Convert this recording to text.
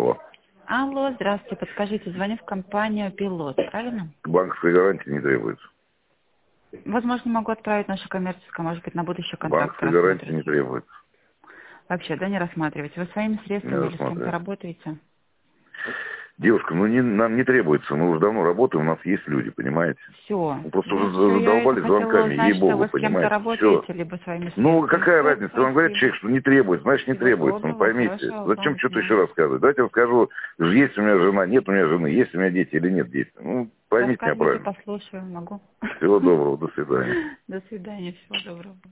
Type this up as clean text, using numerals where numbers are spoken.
Алло. Алло, здравствуйте. Подскажите, звоню в компанию «Пилот», правильно? Банковской гарантии не требуется. Возможно, могу отправить нашу коммерческую, может быть, на будущий контракт Банковской гарантии не рассмотрите. требуется. Вообще, да, не рассматриваете? Вы своими Не средствами или с кем-то рассматриваю. работаете? Девушка, нам не требуется. Мы уже давно работаем, у нас есть люди, понимаете? Все. Мы просто Вот уже все. Я это задолбались хотела звонками, узнать, что ей-богу, вы с кем-то понимаете? Все. работаете, либо своими Ну, средствами. какая Все, разница? Вам говорит спасибо. человек, что не требует. Значит, не Всего требуется. Ну, доброго, поймите. хорошего Зачем вам что-то дня. еще рассказывать? Давайте я расскажу, есть у меня жена, нет у меня жены, есть у меня дети или нет детей. Ну, поймите меня Рассказывайте, правильно. послушаю, могу. Всего доброго, до свидания. До свидания, всего доброго.